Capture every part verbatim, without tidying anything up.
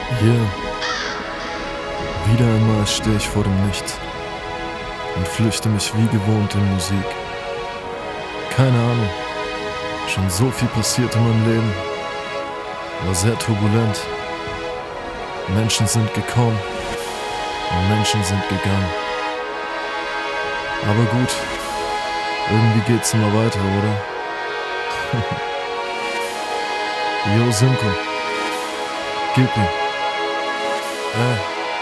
Yeah. Wieder einmal stehe ich vor dem Nichts und flüchte mich wie gewohnt in Musik. Keine Ahnung, schon so viel passiert in meinem Leben, war sehr turbulent. Menschen sind gekommen und Menschen sind gegangen. Aber gut, irgendwie geht's immer weiter, oder? Yo, Simko, gib mir. Ey.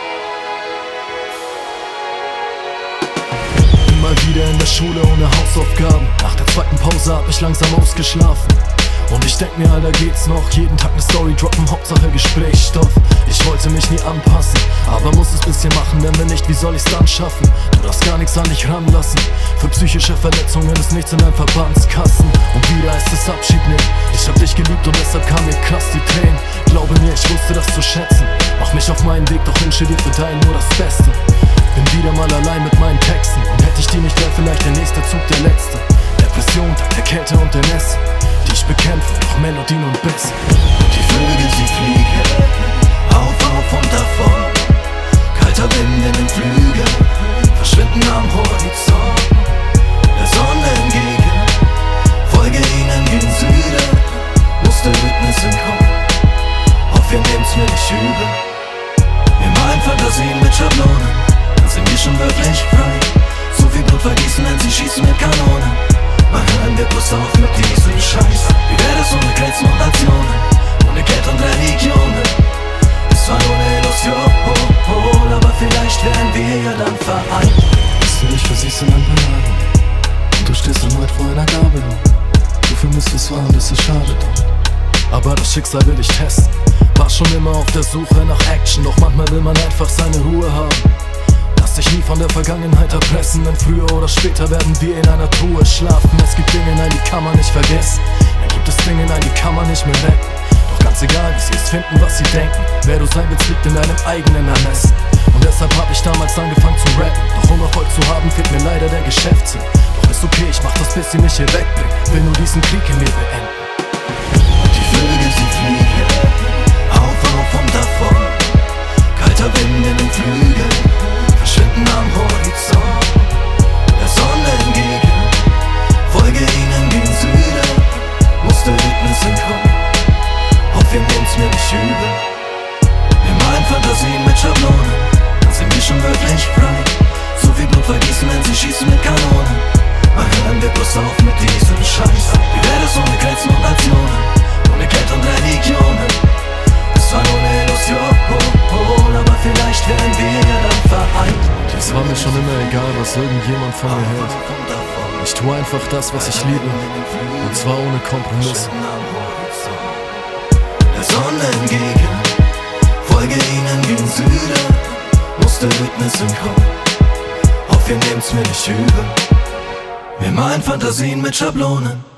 Mal wieder in der Schule ohne Hausaufgaben. Nach der zweiten Pause hab ich langsam ausgeschlafen. Und ich denk mir, Alter, geht's noch? Jeden Tag ne Story droppen, Hauptsache Gesprächsstoff. Ich wollte mich nie anpassen, aber muss es bisschen machen, denn wenn nicht, wie soll ich's dann schaffen? Du darfst gar nichts an dich ranlassen. Für psychische Verletzungen ist nichts in deinem Verbandskassen. Und wieder ist es Abschied nehmen. Ich hab dich geliebt und deshalb kamen mir krass die Tränen. Glaube mir, ich wusste das zu schätzen. Mach mich auf meinen Weg, doch wünsche dir für deinen nur das Beste. Bin wieder mal allein mit meinen Texten. Und hätte ich die nicht, wär vielleicht der nächste Zug der letzte. Depression, Tag der Kälte und der Nässe, die ich bekämpfe, doch Melodien und Biss. Die Vögel, sie fliegen auf, auf und davon. Kalter Wind in den Flügeln, verschwinden am Horizont. Der Sonne entgegen, folge ihnen gen Süden. Musste Witness entkommen, hoff ihr nehmt's mir nicht übel. Wir malen Fantasien mit Schablonen, dann sind wir schon wirklich frei. So viel Blut vergießen, denn sie schießen mit Kanonen. Mal hören wir bloß auf mit diesem Scheiß. Wie wäre das ohne Grenzen und Nationen, ohne Geld und Religionen? Es war nur eine Illusion, aber vielleicht wären wir ja dann vereint. Bist du nicht versiehst in ein Beladen und du stehst erneut vor einer Gabelung. Du vermisst es wahr und es ist schade doch. Aber das Schicksal will ich testen. War schon immer auf der Suche nach Action, doch manchmal will man einfach seine Ruhe haben. Lass dich nie von der Vergangenheit erpressen, denn früher oder später werden wir in einer Truhe schlafen. Es gibt Dinge, nein, die kann man nicht vergessen. Dann gibt es Dinge, nein, die kann man nicht mehr retten. Doch ganz egal, wie sie es finden, was sie denken, wer du sein willst, liegt in deinem eigenen Ermessen. Und deshalb hab ich damals angefangen zu rappen. Doch um Erfolg zu haben, fehlt mir leider der Geschäftssinn. Doch ist okay, ich mach das, bis sie mich hier wegbringen. Will nur diesen Krieg in mir beenden. Die Vögel, sie fliegen auf, auf und davon. Kalter Wind in den Flügeln, verschwinden am Horizont. Der Sonne entgegen, folge ihnen gen Süden. Musste Witness entkommen, hoff ihr nehmt's mir nicht übel. Wir malen Fantasien mit Schablonen, dann sind wir schon wirklich frei. So viel Blut vergießen, denn sie schießen mit Kanonen. Mal hören wir bloß auf mit diesem Scheiß. Wie wäre das ohne Grenzen und Nationen, ohne Geld und Religionen? Es war nur eine Illusion, aber vielleicht wären wir ja dann vereint. Es war mir schon immer egal, was irgendjemand von mir hält. Ich tue einfach das, was ich liebe, und zwar ohne Kompromisse. Der Sonne entgegen, folge ihnen gen Süden. Musste Witness entkommen, hoff ihr nehmt's mir nicht übel. Wir malen Fantasien mit Schablonen.